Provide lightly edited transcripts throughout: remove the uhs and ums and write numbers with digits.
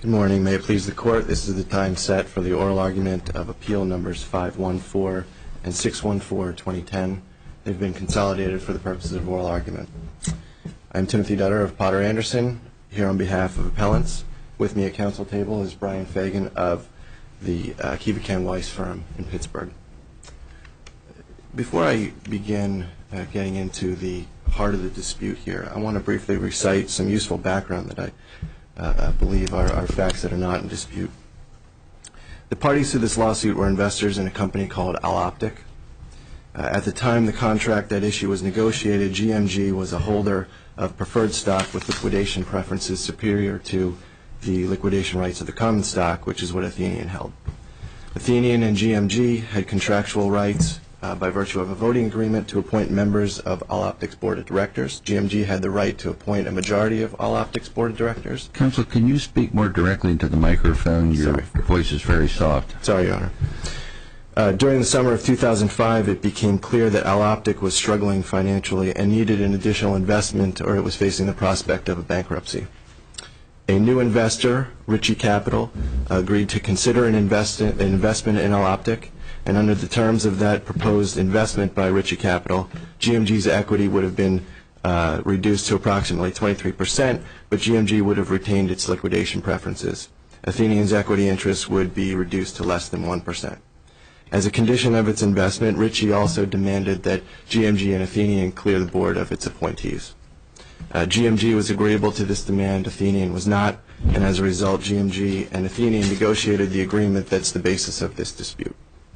Good morning. May it please the Court, this is the time set for the oral argument of appeal numbers 514 and 614-2010. They've been consolidated for the purposes of oral argument. I'm Timothy Dutter of Potter Anderson, here on behalf of appellants. With me at council table is Brian Fagan of the Keevacan Weiss firm in Pittsburgh. Before I begin getting into the heart of the dispute here, I want to briefly recite some useful background that I believe are facts that are not in dispute. The parties to this lawsuit were investors in a company called Alloptic. At the time the contract at issue was negotiated, GMG was a holder of preferred stock with liquidation preferences superior to the liquidation rights of the common stock, which is what Athenian held. Athenian and GMG had contractual rights by virtue of a voting agreement to appoint members of Alloptic's board of directors. GMG had the right to appoint a majority of Alloptic's board of directors. Counsel, can you speak more directly into the microphone? Your voice is very soft. Sorry, Your Honor. During the summer of 2005, it became clear that Alloptic was struggling financially and needed an additional investment, or it was facing the prospect of a bankruptcy. A new investor, Ritchie Capital, agreed to consider an investment in Alloptic, and under the terms of that proposed investment by Ritchie Capital, GMG's equity would have been reduced to approximately 23%, but GMG would have retained its liquidation preferences. Athenian's equity interest would be reduced to less than 1%. As a condition of its investment, Ritchie also demanded that GMG and Athenian clear the board of its appointees. GMG was agreeable to this demand, Athenian was not, and as a result, GMG and Athenian negotiated the agreement that's the basis of this dispute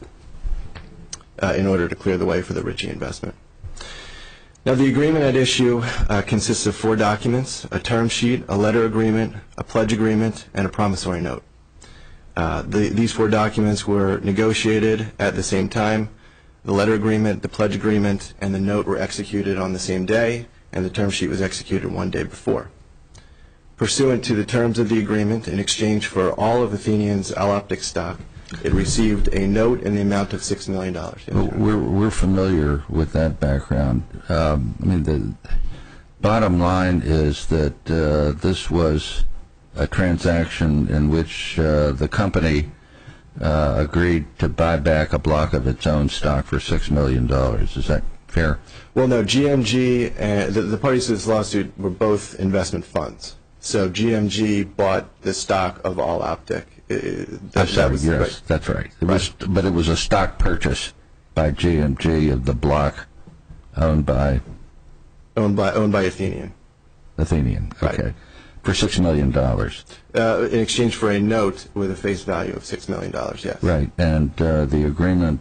in order to clear the way for the Ritchie investment. Now, the agreement at issue consists of 4 documents: a term sheet, a letter agreement, a pledge agreement, and a promissory note. These 4 documents were negotiated at the same time. The letter agreement, the pledge agreement, and the note were executed on the same day, and the term sheet was executed one day before. Pursuant to the terms of the agreement, in exchange for all of Athenian's Alloptic stock, it received a note in the amount of $6 million. Yes, we're familiar with that background. The bottom line is that this was a transaction in which the company agreed to buy back a block of its own stock for $6 million. Is that fair? Well, no. GMG and the parties to this lawsuit were both investment funds. So GMG bought the stock of Alloptic. Yes, that's right. But it was a stock purchase by GMG of the block owned by Athenian. Athenian, okay. Right. For $6 million. In exchange for a note with a face value of $6 million, yes. Right, and the agreement,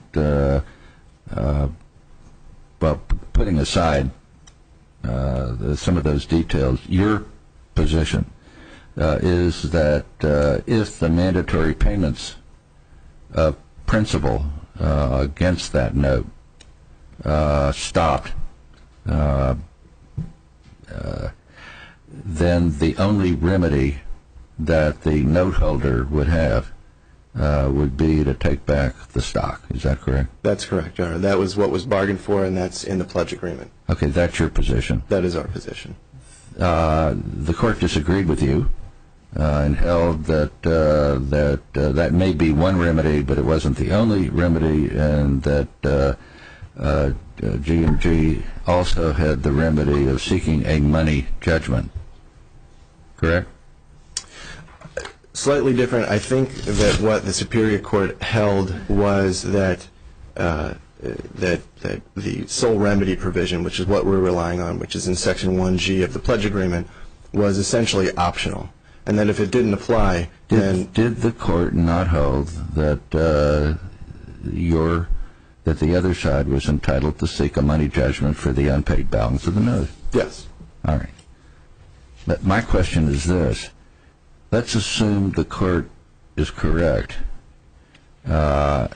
well, putting aside some of those details, your position is that if the mandatory payments of principal against that note stopped, then the only remedy that the note holder would have would be to take back the stock. Is that correct? That's correct, Your Honor. That was what was bargained for, and that's in the pledge agreement. Okay, that's your position. That is our position. The court disagreed with you and held that that may be one remedy, but it wasn't the only remedy, and that GMG also had the remedy of seeking a money judgment. Correct? Slightly different. I think that what the Superior Court held was that the sole remedy provision, which is what we're relying on, which is in Section 1G of the pledge agreement, was essentially optional, and that if it didn't apply, then... Did the court not hold that that the other side was entitled to seek a money judgment for the unpaid balance of the note? Yes. All right. But my question is this. Let's assume the court is correct. Well,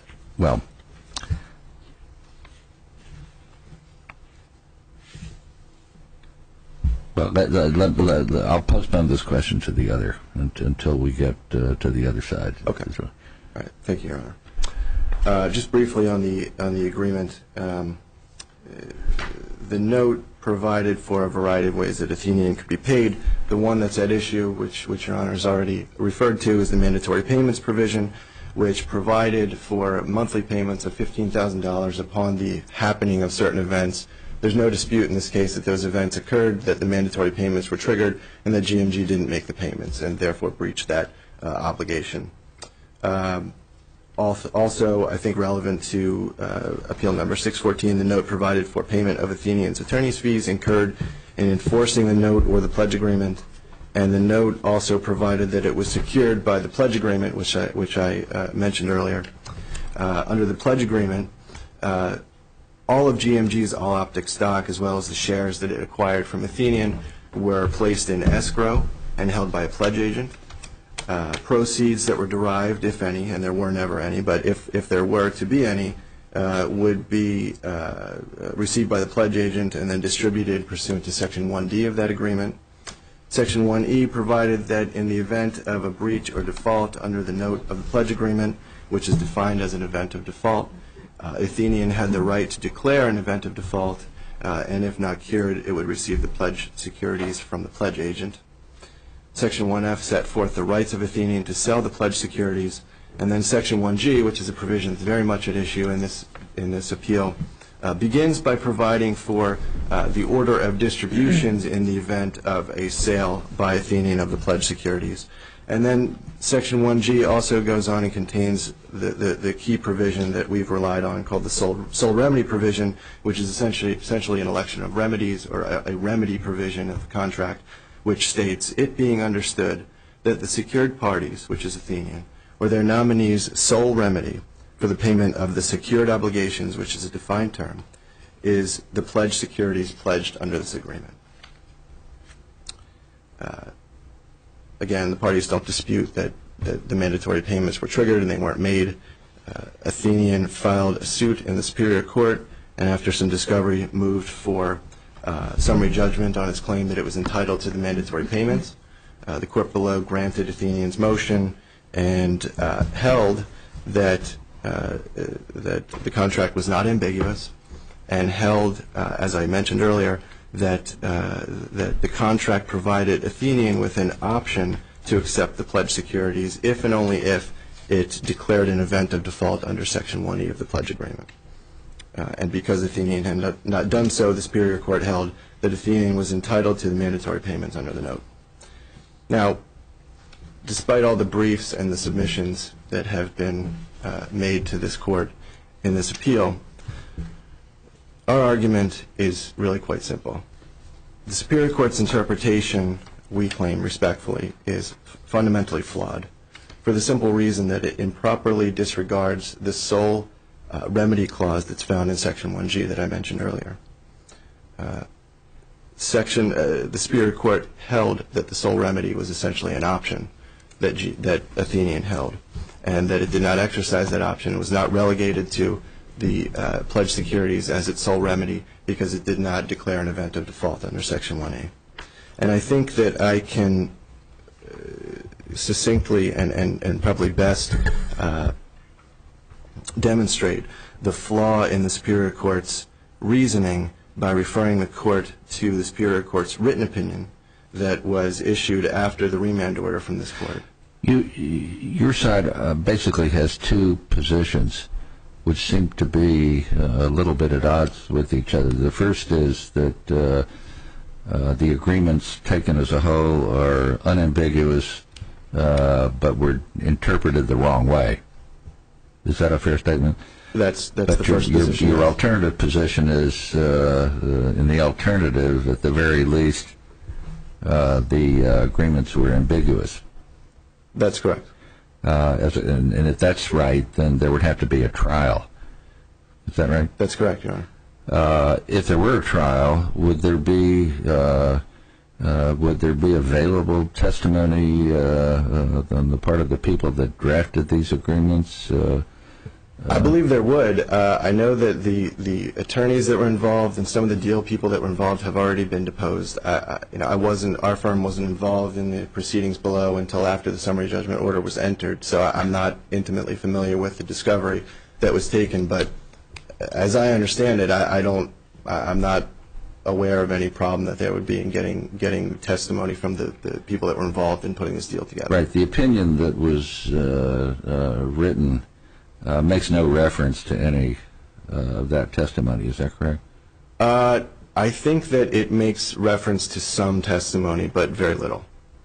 I'll postpone this question to the other until we get to the other side. Okay. All right. Thank you, Your Honor. Just briefly on the agreement, the note provided for a variety of ways that Athenian could be paid. The one that's at issue, which Your Honor has already referred to, is the mandatory payments provision, which provided for monthly payments of $15,000 upon the happening of certain events. There's no dispute in this case that those events occurred, that the mandatory payments were triggered, and that GMG didn't make the payments and therefore breached that obligation. Also, I think relevant to Appeal Number 614, the note provided for payment of Athenian's attorney's fees incurred in enforcing the note or the pledge agreement, and the note also provided that it was secured by the pledge agreement, which I mentioned earlier. Under the pledge agreement, all of GMG's Alloptic stock, as well as the shares that it acquired from Athenian, were placed in escrow and held by a pledge agent. Proceeds that were derived, if any, and there were never any, but if there were to be any, would be received by the pledge agent and then distributed pursuant to Section 1D of that agreement. Section 1E provided that in the event of a breach or default under the note of the pledge agreement, which is defined as an event of default, Athenian had the right to declare an event of default, and if not cured, it would receive the pledge securities from the pledge agent. Section 1F set forth the rights of Athenian to sell the pledge securities, and then Section 1G, which is a provision that's very much at issue in this appeal, begins by providing for the order of distributions in the event of a sale by Athenian of the pledge securities. And then Section 1G also goes on and contains the key provision that we've relied on called the sole remedy provision, which is essentially an election of remedies, or a remedy provision of the contract, which states, it being understood that the secured parties, which is Athenian, or their nominees' sole remedy for the payment of the secured obligations, which is a defined term, is the pledge securities pledged under this agreement. Again, the parties don't dispute that the mandatory payments were triggered and they weren't made. Athenian filed a suit in the Superior Court, and after some discovery moved for summary judgment on its claim that it was entitled to the mandatory payments. The court below granted Athenian's motion and held that the contract was not ambiguous, and held, as I mentioned earlier, that the contract provided Athenian with an option to accept the pledge securities if and only if it declared an event of default under Section 1E of the pledge agreement. And because Athenian had not done so, the Superior Court held that Athenian was entitled to the mandatory payments under the note. Now, despite all the briefs and the submissions that have been made to this court in this appeal, our argument is really quite simple. The Superior Court's interpretation, we claim respectfully, is fundamentally flawed for the simple reason that it improperly disregards the sole remedy clause that's found in Section 1G that I mentioned earlier. The Superior Court held that the sole remedy was essentially an option that Athenian held, and that it did not exercise that option. It was not relegated to the pledge securities as its sole remedy because it did not declare an event of default under Section 1A. And I think that I can succinctly and probably best demonstrate the flaw in the Superior Court's reasoning by referring the court to the Superior Court's written opinion that was issued after the remand order from this court. Your side basically has two positions which seem to be a little bit at odds with each other. The first is that the agreements taken as a whole are unambiguous but were interpreted the wrong way. Is that a fair statement? That's the first position. Your alternative position is, in the alternative, at the very least, the agreements were ambiguous. That's correct. And if that's right, then there would have to be a trial. Is that right? That's correct, Your Honor. If there were a trial, would there be available testimony on the part of the people that drafted these agreements? I believe there would. I know that the attorneys that were involved and some of the deal people that were involved have already been deposed. Our firm wasn't involved in the proceedings below until after the summary judgment order was entered, so I'm not intimately familiar with the discovery that was taken. But as I understand it, I'm not aware of any problem that there would be in getting testimony from the people that were involved in putting this deal together. Right. The opinion that was written makes no reference to any of that testimony. Is that correct? I think that it makes reference to some testimony, but very little.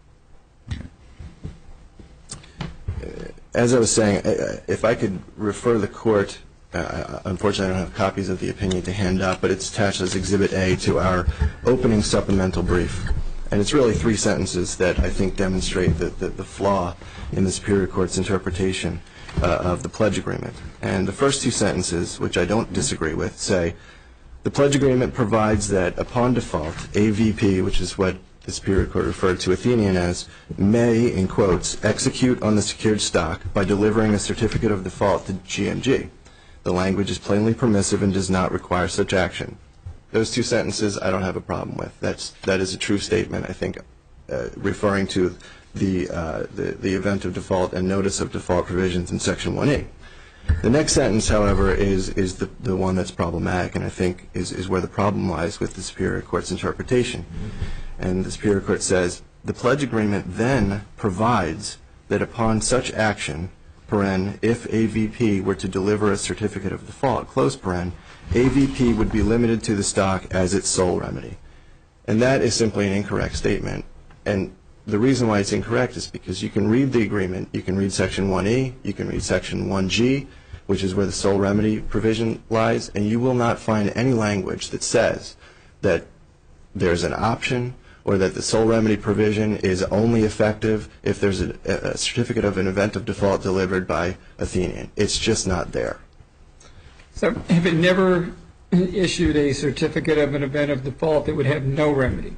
As I was saying, if I could refer the court, unfortunately I don't have copies of the opinion to hand up, but it's attached as Exhibit A to our opening supplemental brief. And it's really 3 sentences that I think demonstrate the flaw in the Superior Court's interpretation of the pledge agreement. And the first 2 sentences, which I don't disagree with, say, the pledge agreement provides that upon default, AVP, which is what the Superior Court referred to Athenian as, may, in quotes, execute on the secured stock by delivering a certificate of default to GMG. The language is plainly permissive and does not require such action. Those 2 sentences I don't have a problem with. That is a true statement, I think, referring to the event of default and notice of default provisions in Section 1A. The next sentence, however, is the one that's problematic, and I think is where the problem lies with the Superior Court's interpretation. And the Superior Court says, the pledge agreement then provides that upon such action, paren, if AVP were to deliver a certificate of default, close paren, AVP would be limited to the stock as its sole remedy. And that is simply an incorrect statement. And the reason why it's incorrect is because you can read the agreement, you can read Section 1E, you can read Section 1G, which is where the sole remedy provision lies, and you will not find any language that says that there's an option or that the sole remedy provision is only effective if there's a certificate of an event of default delivered by Athenian. It's just not there. So if it never issued a certificate of an event of default, it would have no remedy?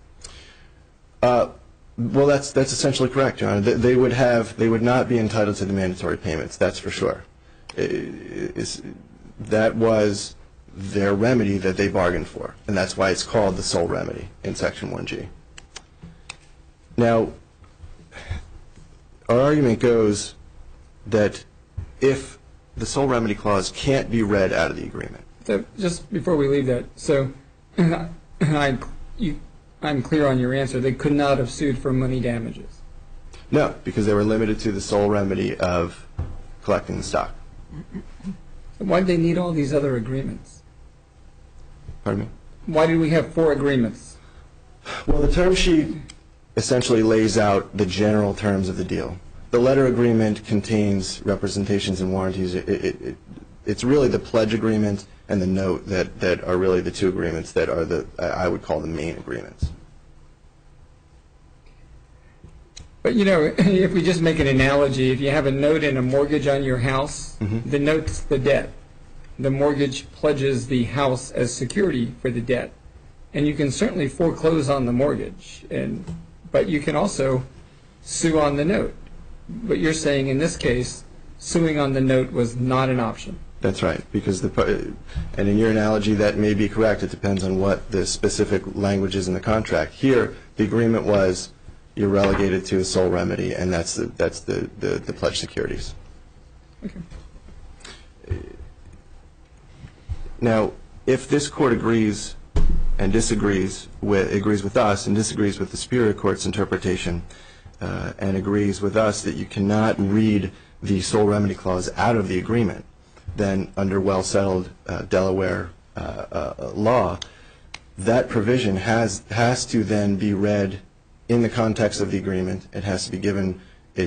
Well, that's essentially correct, Your Honor. They would not be entitled to the mandatory payments, that's for sure. That was their remedy that they bargained for, and that's why it's called the sole remedy in Section 1G. Now, our argument goes that if the sole remedy clause can't be read out of the agreement. So just before we leave that, so I'm clear on your answer. They could not have sued for money damages. No, because they were limited to the sole remedy of collecting the stock. Why did they need all these other agreements? Pardon me? Why did we have 4 agreements? Well, the term sheet essentially lays out the general terms of the deal. The letter agreement contains representations and warranties. It's really the pledge agreement and the note that are really the 2 agreements that are I would call the main agreements. But, you know, if we just make an analogy, if you have a note and a mortgage on your house, the note's the debt. The mortgage pledges the house as security for the debt. And you can certainly foreclose on the mortgage, but you can also sue on the note. But you're saying in this case, suing on the note was not an option. That's right, because and in your analogy that may be correct. It depends on what the specific language is in the contract. Here, the agreement was you're relegated to a sole remedy, and that's the pledge securities. Okay. Now, if this court agrees with us and disagrees with the Superior Court's interpretation, and agrees with us that you cannot read the sole remedy clause out of the agreement, then under well-settled Delaware law, that provision has to then be read in the context of the agreement. It has to be given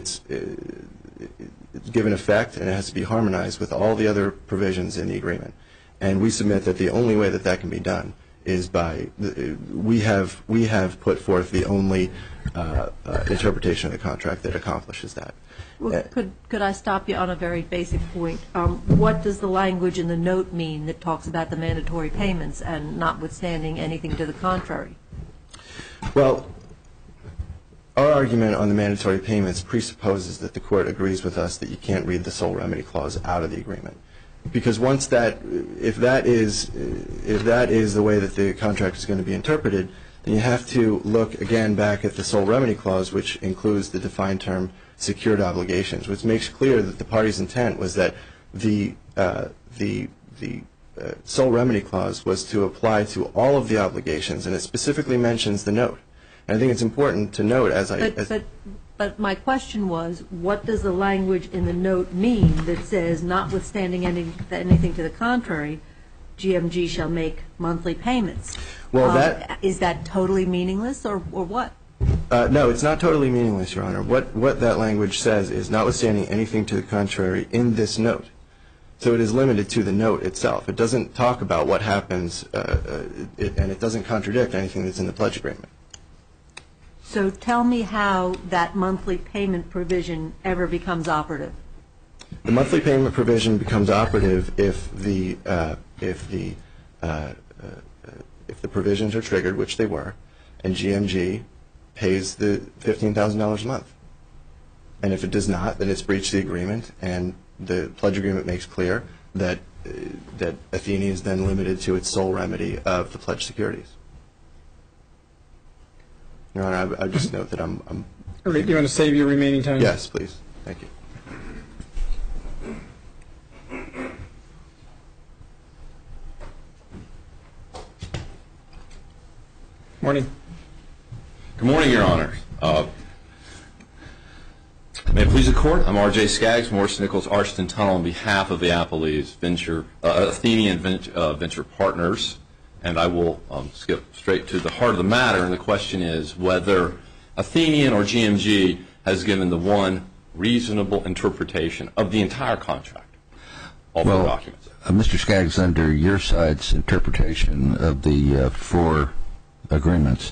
effect, and it has to be harmonized with all the other provisions in the agreement. And we submit that the only way that can be done is by we have put forth the only interpretation of the contract that accomplishes that. Well, could I stop you on a very basic point? What does the language in the note mean that talks about the mandatory payments and notwithstanding anything to the contrary? Well, our argument on the mandatory payments presupposes that the court agrees with us that you can't read the sole remedy clause out of the agreement. Because if that is the way that the contract is going to be interpreted, then you have to look again back at the sole remedy clause, which includes the defined term secured obligations, which makes clear that the party's intent was that the sole remedy clause was to apply to all of the obligations, and it specifically mentions the note. And I think it's important to note, But my question was, what does the language in the note mean that says, notwithstanding anything to the contrary, GMG shall make monthly payments? Well, is that totally meaningless, or what? No, it's not totally meaningless, Your Honor. What that language says is, notwithstanding anything to the contrary in this note. So it is limited to the note itself. It doesn't talk about what happens, and it doesn't contradict anything that's in the pledge agreement. So tell me how that monthly payment provision ever becomes operative. The monthly payment provision becomes operative if the provisions are triggered, which they were, and GMG pays the $15,000 a month. And if it does not, then it's breached the agreement, and the pledge agreement makes clear that Athene is then limited to its sole remedy of the pledged securities. Your Honor, I just note that I'm Okay, do you want to save your remaining time? Yes, please. Thank you. Morning. Good morning, Your Honor. May it please the Court, I'm R.J. Skaggs, Morris Nichols, Arshton Tunnel, on behalf of the Appellees Athenian Venture Partners, and I will skip straight to the heart of the matter, and the question is whether Athenian or GMG has given the one reasonable interpretation of the entire contract, all four documents. Mr. Skaggs, under your side's interpretation of the four agreements,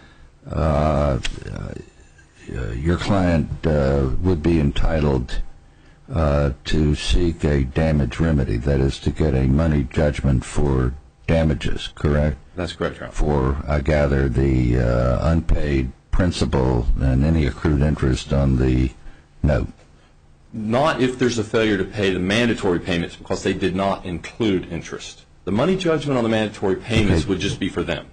your client would be entitled to seek a damage remedy, that is, to get a money judgment for damages, correct? That's correct, Your Honor. For, I gather, the unpaid principal and any accrued interest on the note. Not if there's a failure to pay the mandatory payments, because they did not include interest. The money judgment on the mandatory payments would just be for them.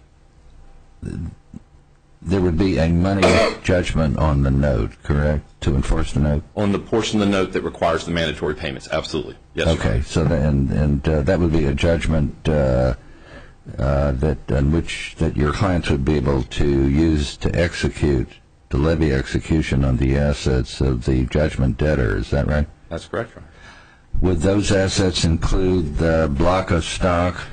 There would be a money judgment on the note, correct, to enforce the note? On the portion of the note that requires the mandatory payments, absolutely. Yes, Your Honor. Okay, so that would be a judgment that your clients would be able to use to levy execution on the assets of the judgment debtor. Is that right? That's correct, Your Honor. Would those assets include the block of stock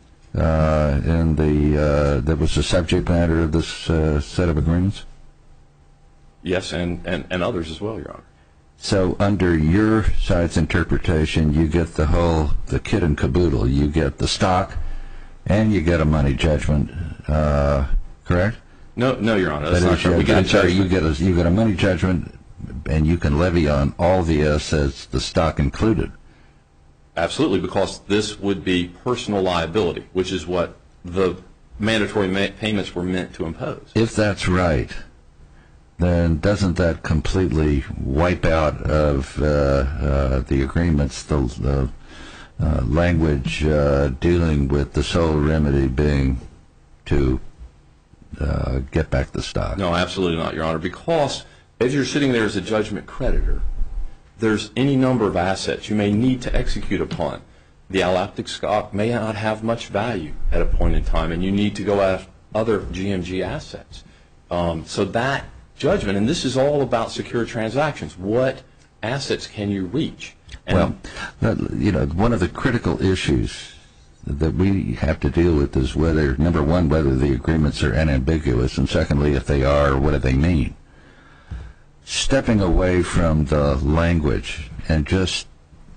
that was the subject matter of this set of agreements? Yes, and others as well, Your Honor. So under your side's interpretation, you get the kit and caboodle. You get the stock, and you get a money judgment, correct? No, Your Honor. That's not correct. You get a money judgment, and you can levy on all the assets, the stock included. Absolutely, because this would be personal liability, which is what the mandatory payments were meant to impose. If that's right, then doesn't that completely wipe out of the agreements the language dealing with the sole remedy being to get back the stock? No, absolutely not, Your Honor, because as you're sitting there as a judgment creditor, there's any number of assets you may need to execute upon. The alloptic stock may not have much value at a point in time, and you need to go after other GMG assets. So that judgment, and this is all about secure transactions, what assets can you reach? And one of the critical issues that we have to deal with is whether, number one, whether the agreements are unambiguous, and secondly, if they are, what do they mean? Stepping away from the language and just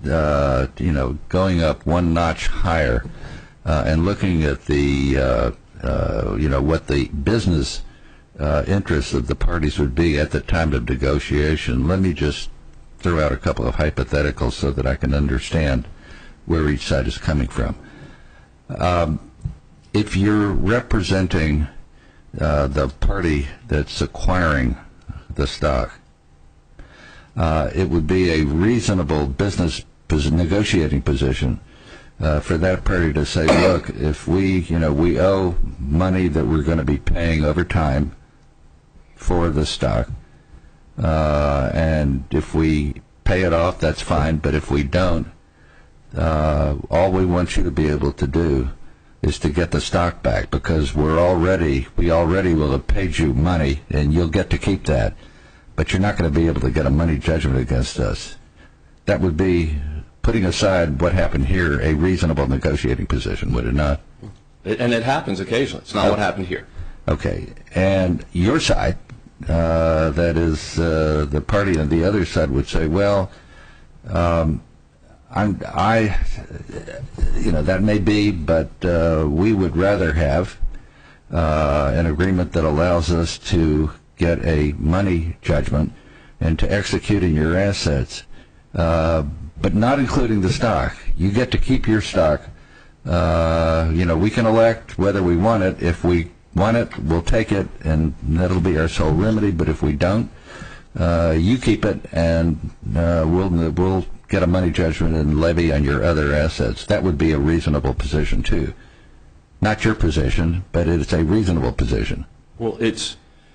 going up one notch higher and looking at the what the business interests of the parties would be at the time of negotiation. Let me just throw out a couple of hypotheticals so that I can understand where each side is coming from. If you're representing the party that's acquiring the stock, it would be a reasonable business negotiating position for that party to say, look, if we owe money that we're going to be paying over time for the stock, and if we pay it off, that's fine, but if we don't, all we want you to be able to do is to get the stock back, because we already will have paid you money, and you'll get to keep that, but you're not going to be able to get a money judgment against us. That would be, putting aside what happened here, a reasonable negotiating position, would it not? And it happens occasionally. It's not what happened here. Okay. And your side, that is the party on the other side, would say, well, that may be, but we would rather have an agreement that allows us to get a money judgment and to executing your assets, but not including the stock. You get to keep your stock. We can elect whether we want it. If we want it, we'll take it, and that'll be our sole remedy. But if we don't, you keep it, and we'll get a money judgment and levy on your other assets. That would be a reasonable position too. Not your position, but it's a reasonable position. Well, the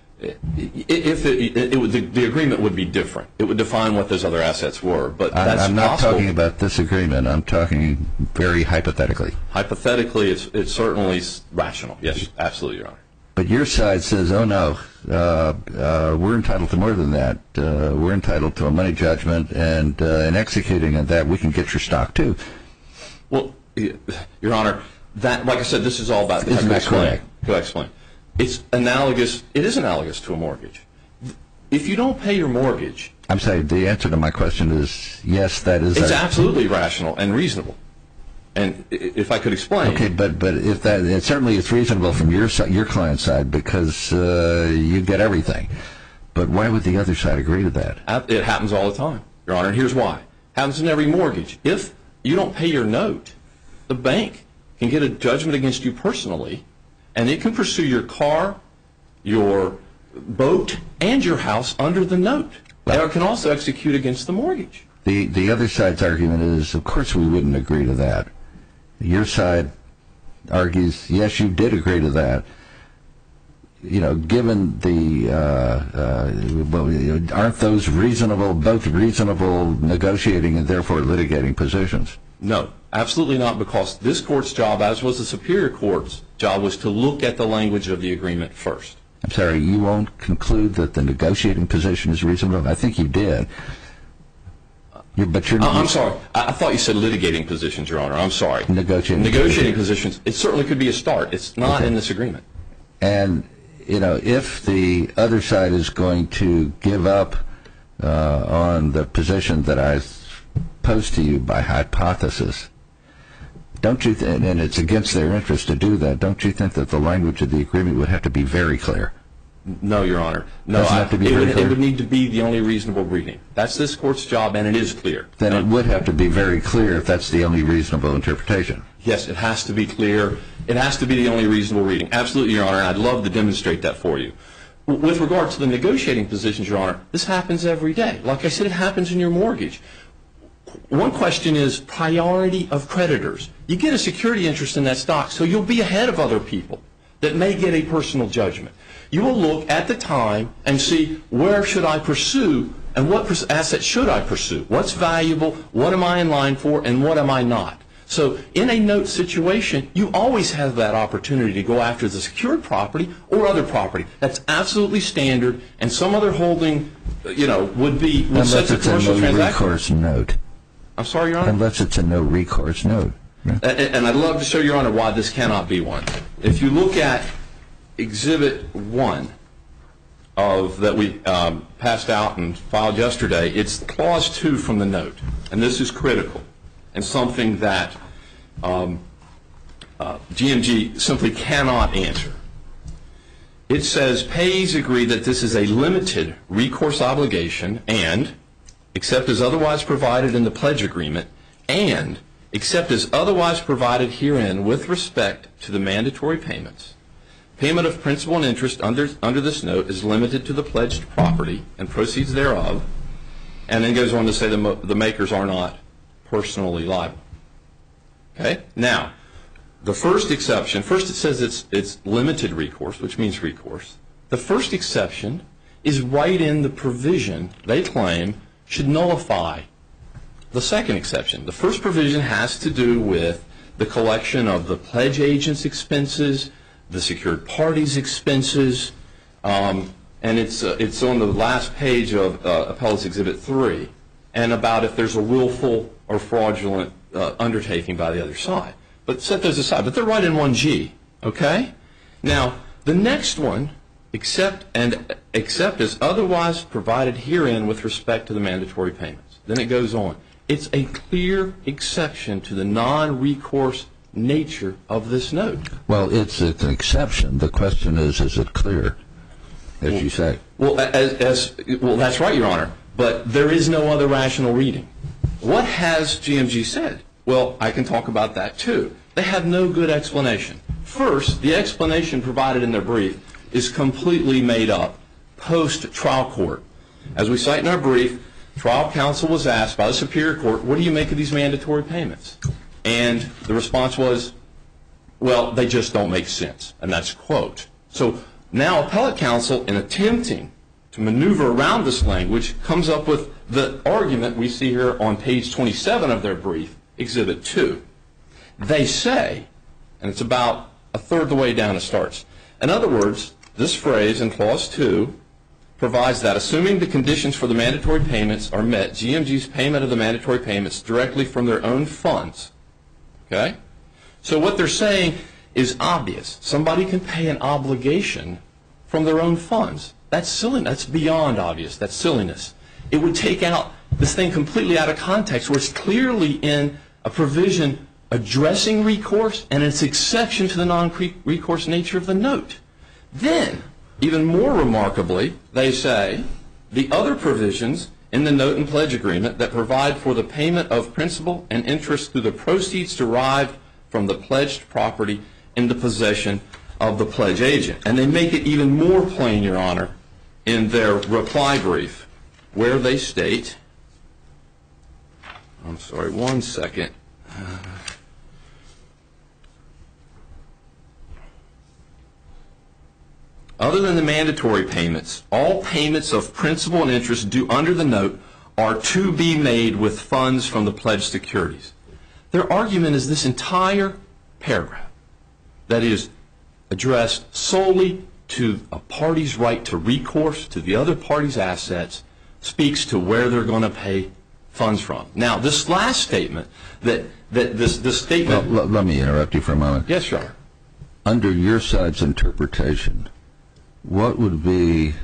agreement would be different. It would define what those other assets were, but that's I'm not possible. talking about this agreement. I'm talking very hypothetically. Hypothetically, it's certainly rational. Yes, absolutely, Your Honor. But your side says, oh no, we're entitled to more than that. We're entitled to a money judgment, and in executing of that, we can get your stock too. Well, Your Honor, that, like I said, this is all about. Isn't that correct? Could I explain? It's analogous. It is analogous to a mortgage. If you don't pay your mortgage, I'm saying the answer to my question is yes. That is. It's absolutely rational and reasonable. And if I could explain. Okay, but if that, it certainly it's reasonable from your client's side, because you get everything. But why would the other side agree to that? It happens all the time, Your Honor, and here's why. It happens in every mortgage. If you don't pay your note, the bank can get a judgment against you personally, and it can pursue your car, your boat, and your house under the note. Or it can also execute against the mortgage. The other side's argument is, of course we wouldn't agree to that. Your side argues, yes, you did agree to that. Given the, aren't those both reasonable negotiating and therefore litigating positions? No, absolutely not, because this court's job, as was the Superior Court's job, was to look at the language of the agreement first. I'm sorry, you won't conclude that the negotiating position is reasonable? I think you did. I'm sorry. I thought you said litigating positions, Your Honor. I'm sorry. Negotiating positions. It certainly could be a start. It's not in this agreement. And, if the other side is going to give up on the position that I posed to you by hypothesis, don't you and it's against their interest to do that, don't you think that the language of the agreement would have to be very clear? No, Your Honor. No, it would need to be the only reasonable reading. That's this court's job, and it is clear. Then it would have to be very clear if that's the only reasonable interpretation. Yes, it has to be clear. It has to be the only reasonable reading. Absolutely, Your Honor, and I'd love to demonstrate that for you. With regard to the negotiating positions, Your Honor, this happens every day. Like I said, it happens in your mortgage. One question is priority of creditors. You get a security interest in that stock, so you'll be ahead of other people that may get a personal judgment. You will look at the time and see, where should I pursue and what asset should I pursue? What's valuable, what am I in line for, and what am I not? So in a note situation, you always have that opportunity to go after the secured property or other property. That's absolutely standard, and some other holding, would set the commercial transaction. Unless it's a no-recourse note. I'm sorry, Your Honor? Unless it's a no-recourse note. And I'd love to show Your Honor why this cannot be one. If you look at Exhibit 1 that we passed out and filed yesterday, it's Clause 2 from the note. And this is critical and something that GMG simply cannot answer. It says, payees agree that this is a limited recourse obligation and, except as otherwise provided in the pledge agreement, and except as otherwise provided herein with respect to the mandatory payments, payment of principal and interest under this note is limited to the pledged property and proceeds thereof, and then goes on to say the makers are not personally liable. Okay? Now, the first exception, first it says it's limited recourse, which means recourse. The first exception is right in the provision they claim should nullify the second exception. The first provision has to do with the collection of the pledge agent's expenses, the secured party's expenses, and it's on the last page of Appellate's Exhibit 3, and about if there's a willful or fraudulent undertaking by the other side. But set those aside. But they're right in 1G, okay? Now, the next one, except as otherwise provided herein with respect to the mandatory payments. Then it goes on. It's a clear exception to the non-recourse nature of this note. Well, it's an exception. The question is it clear, as you say? Well, well, that's right, Your Honor. But there is no other rational reading. What has GMG said? Well, I can talk about that too. They have no good explanation. First, the explanation provided in their brief is completely made up post-trial court. As we cite in our brief, trial counsel was asked by the Superior Court, what do you make of these mandatory payments? And the response was, well, they just don't make sense. And that's a quote. So now appellate counsel, in attempting to maneuver around this language, comes up with the argument we see here on page 27 of their brief, Exhibit 2. They say, and it's about a third of the way down it starts. In other words, this phrase in Clause 2 provides that assuming the conditions for the mandatory payments are met, GMG's payment of the mandatory payments directly from their own funds. Okay? So what they're saying is obvious. Somebody can pay an obligation from their own funds. That's silly. That's beyond obvious. That's silliness. It would take out this thing completely out of context where it's clearly in a provision addressing recourse and its exception to the non-recourse nature of the note. Then, even more remarkably, they say the other provisions in the note and pledge agreement that provide for the payment of principal and interest through the proceeds derived from the pledged property in the possession of the pledge agent. And they make it even more plain, Your Honor, in their reply brief, where they state, I'm sorry, one second. Other than the mandatory payments, all payments of principal and interest due under the note are to be made with funds from the pledged securities. Their argument is this entire paragraph that is addressed solely to a party's right to recourse to the other party's assets speaks to where they're going to pay funds from. Now, this last statement, this statement... Well, let me interrupt you for a moment. Yes, Your Honor. Under your side's interpretation, what would be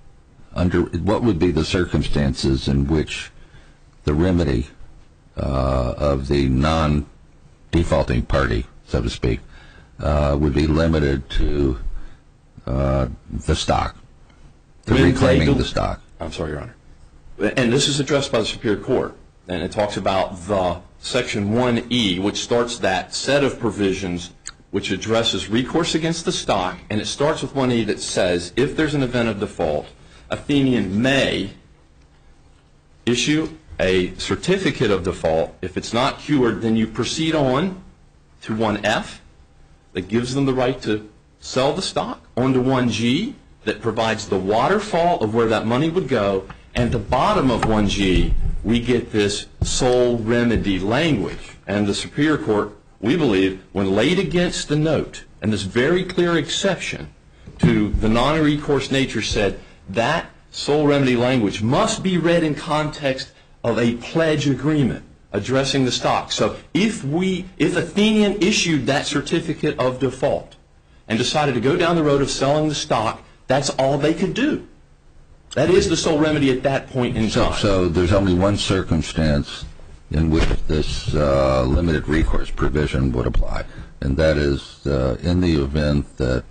the circumstances in which the remedy of the non-defaulting party, so to speak, would be limited to the stock, to reclaiming the stock? I'm sorry, Your Honor. And this is addressed by the Superior Court, and it talks about the Section 1E, which starts that set of provisions which addresses recourse against the stock, and it starts with 1E that says, if there's an event of default, Athenian may issue a certificate of default. If it's not cured, then you proceed on to 1F that gives them the right to sell the stock, on to 1G that provides the waterfall of where that money would go, and at the bottom of 1G, we get this sole remedy language. And the Superior Court, we believe, when laid against the note, and this very clear exception to the non-recourse nature said that sole remedy language must be read in context of a pledge agreement addressing the stock. So if Athenian issued that certificate of default and decided to go down the road of selling the stock, that's all they could do. That is the sole remedy at that point in time. So there's only one circumstance in which this limited recourse provision would apply, and that is in the event that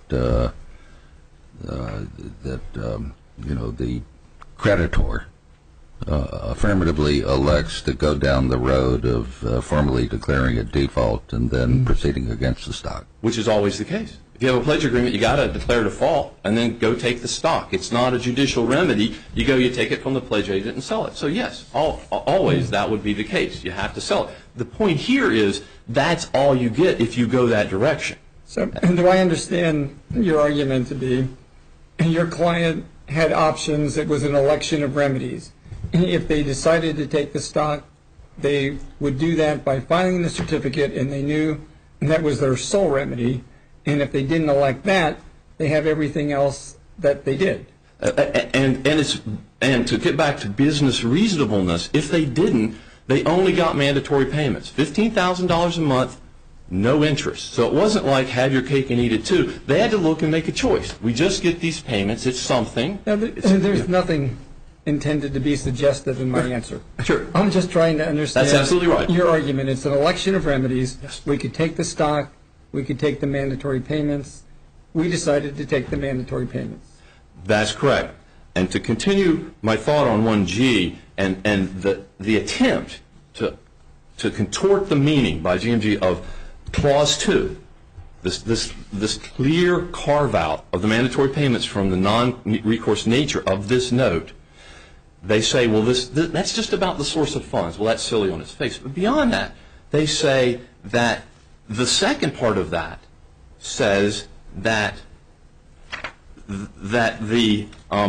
the creditor affirmatively elects to go down the road of formally declaring a default and then proceeding against the stock. Which is always the case. If you have a pledge agreement, you got to declare default and then go take the stock. It's not a judicial remedy. You go, you take it from the pledge agent and sell it. So yes, always that would be the case. You have to sell it. The point here is that's all you get if you go that direction. So do I understand your argument to be your client had options? It was an election of remedies. If they decided to take the stock, they would do that by filing the certificate, and they knew that was their sole remedy. And if they didn't elect that, they have everything else that they did. And to get back to business reasonableness, if they didn't, they only got mandatory payments, $15,000 a month, no interest. So it wasn't like have your cake and eat it too. They had to look and make a choice. We just get these payments. It's something. Now, there's nothing intended to be suggestive in my answer. Sure. I'm just trying to understand. That's absolutely right. Your argument. It's an election of remedies. Yes. We could take the stock. We could take the mandatory payments. We decided to take the mandatory payments. That's correct. And to continue my thought on 1G and the attempt to contort the meaning by GMG of Clause 2, this clear carve-out of the mandatory payments from the non-recourse nature of this note, they say, well, that's just about the source of funds. Well, that's silly on its face. But beyond that, they say that the second part of that says that the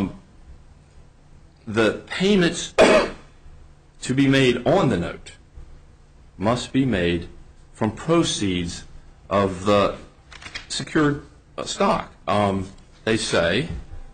payments to be made on the note must be made from proceeds of the secured stock. They say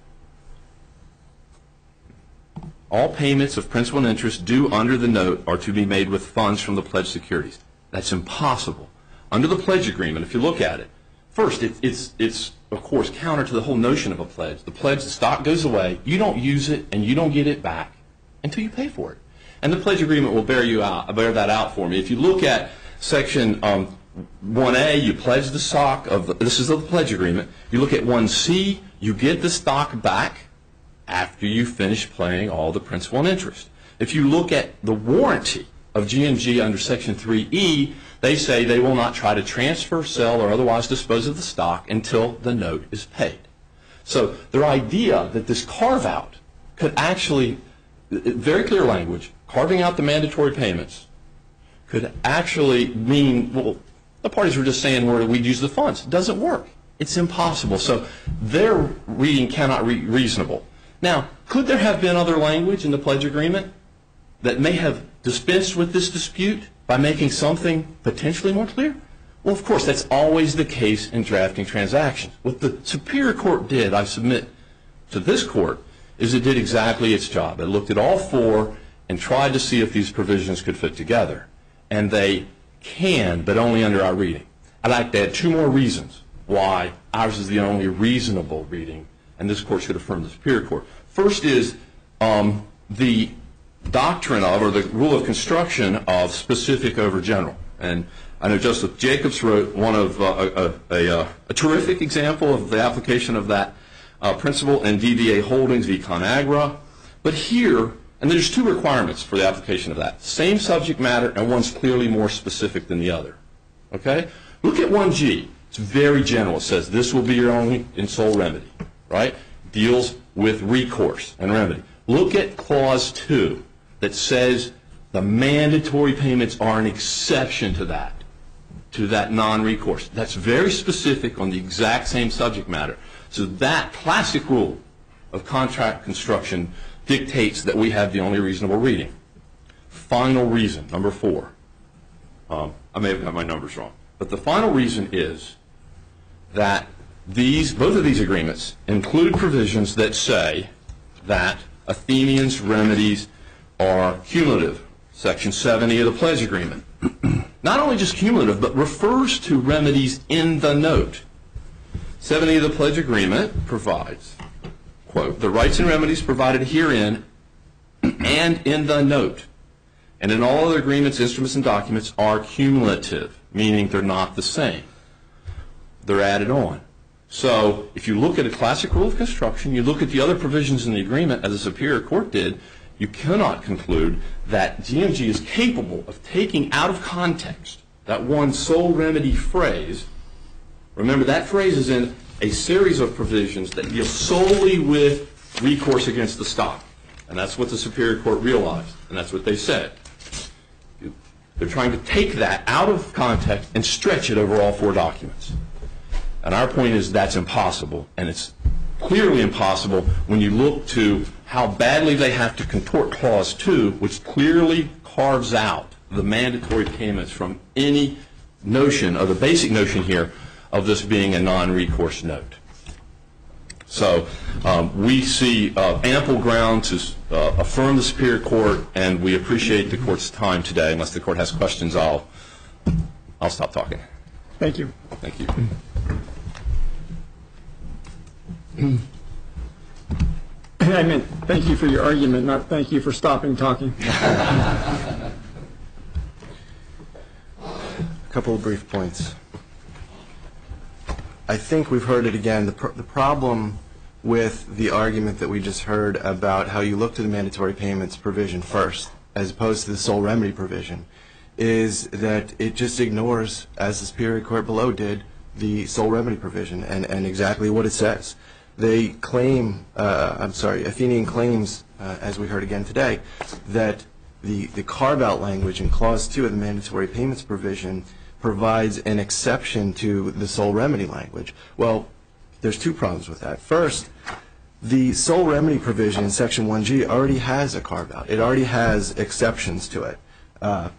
all payments of principal and interest due under the note are to be made with funds from the pledged securities. That's impossible. Under the pledge agreement, if you look at it, first, it's of course counter to the whole notion of a pledge. The pledge, the stock goes away, you don't use it, and you don't get it back until you pay for it. And the pledge agreement will bear that out for me. If you look at Section 1A, you pledge the stock this is the pledge agreement. You look at 1C, you get the stock back after you finish paying all the principal and interest. If you look at the warranty of GMG under Section 3E, they say they will not try to transfer, sell, or otherwise dispose of the stock until the note is paid. So their idea that this carve-out could actually, very clear language, carving out the mandatory payments could actually mean, well, the parties were just saying where we'd use the funds. It doesn't work. It's impossible. So their reading cannot be reasonable. Now, could there have been other language in the pledge agreement that may have dispensed with this dispute by making something potentially more clear? Well, of course, that's always the case in drafting transactions. What the Superior Court did, I submit to this court, is it did exactly its job. It looked at all four and tried to see if these provisions could fit together. And they can, but only under our reading. I'd like to add two more reasons why ours is the only reasonable reading, and this court should affirm the Superior Court. First is the doctrine of, or the rule of construction of, specific over general. And I know Justice Jacobs wrote one of a terrific example of the application of that principle in DVA Holdings v. ConAgra. But here, and there's two requirements for the application of that. Same subject matter, and one's clearly more specific than the other. Okay? Look at 1G. It's very general. It says this will be your only and sole remedy. Right? Deals with recourse and remedy. Look at Clause 2 that says the mandatory payments are an exception to that non-recourse. That's very specific on the exact same subject matter. So that classic rule of contract construction dictates that we have the only reasonable reading. Final reason, number 4. I may have got my numbers wrong. But the final reason is that both of these agreements include provisions that say that Athenian's remedies are cumulative. Section 70 of the pledge agreement. Not only just cumulative, but refers to remedies in the note. 70 of the pledge agreement provides, quote, the rights and remedies provided herein and in the note, and in all other agreements, instruments, and documents are cumulative, meaning they're not the same. They're added on. So if you look at a classic rule of construction, you look at the other provisions in the agreement, as the Superior Court did, you cannot conclude that GMG is capable of taking out of context that one sole remedy phrase. Remember, that phrase is in a series of provisions that deal solely with recourse against the stock. And that's what the Superior Court realized, and that's what they said. They're trying to take that out of context and stretch it over all 4 documents. And our point is that's impossible, and it's clearly impossible when you look to how badly they have to contort Clause 2, which clearly carves out the mandatory payments from any notion, or the basic notion here, of this being a non-recourse note. So we see ample ground to affirm the Superior Court, and we appreciate the Court's time today. Unless the Court has questions, I'll stop talking. Thank you. Thank you. I meant thank you for your argument, not thank you for stopping talking. A couple of brief points. I think we've heard it again. The problem with the argument that we just heard about how you look to the mandatory payments provision first, as opposed to the sole remedy provision, is that it just ignores, as the Superior Court below did, the sole remedy provision and exactly what it says. They claim, Athenian claims, as we heard again today, that the carve-out language in Clause 2 of the mandatory payments provision provides an exception to the sole remedy language. Well, there's two problems with that. First, the sole remedy provision in Section 1G already has a carve-out. It already has exceptions to it. And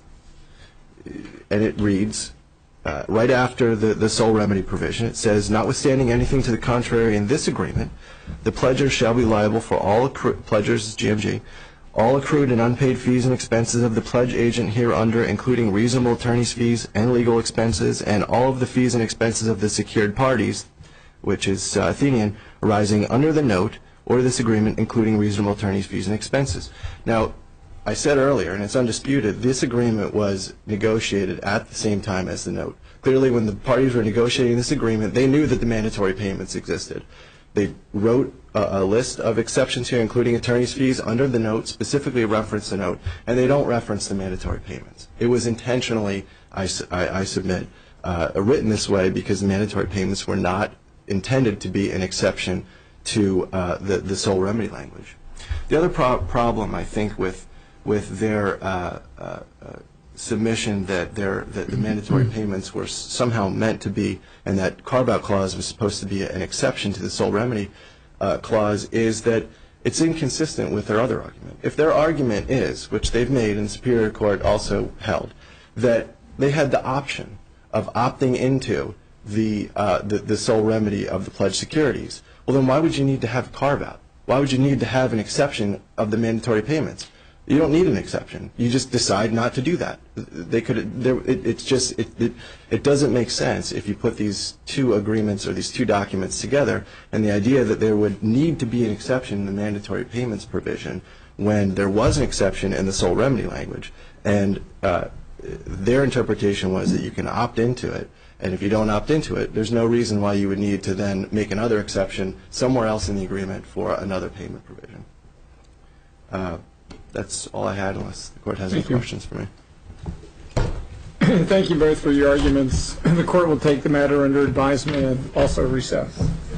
it reads, right after the sole remedy provision, it says, notwithstanding anything to the contrary in this agreement, the pledger shall be liable for all pledgers, GMG, all accrued and unpaid fees and expenses of the pledge agent hereunder, including reasonable attorney's fees and legal expenses, and all of the fees and expenses of the secured parties, which is Athenian, arising under the note or this agreement, including reasonable attorney's fees and expenses. Now, I said earlier, and it's undisputed, this agreement was negotiated at the same time as the note. Clearly, when the parties were negotiating this agreement, they knew that the mandatory payments existed. They wrote a list of exceptions here, including attorney's fees, under the note, specifically reference the note, and they don't reference the mandatory payments. It was intentionally, I submit, written this way because the mandatory payments were not intended to be an exception to the sole remedy language. The other problem, I think, with their submission that the mandatory payments were somehow meant to be, and that carve-out clause was supposed to be an exception to the sole remedy clause, is that it's inconsistent with their other argument. If their argument is, which they've made and the Superior Court also held, that they had the option of opting into the sole remedy of the pledged securities, well, then why would you need to have a carve-out? Why would you need to have an exception of the mandatory payments? You don't need an exception. You just decide not to do that. It doesn't make sense if you put these two agreements or these two documents together, and the idea that there would need to be an exception in the mandatory payments provision when there was an exception in the sole remedy language. And their interpretation was that you can opt into it, and if you don't opt into it, there's no reason why you would need to then make another exception somewhere else in the agreement for another payment provision. That's all I had, unless the Court has any questions for me. Thank you both for your arguments. The Court will take the matter under advisement and also recess.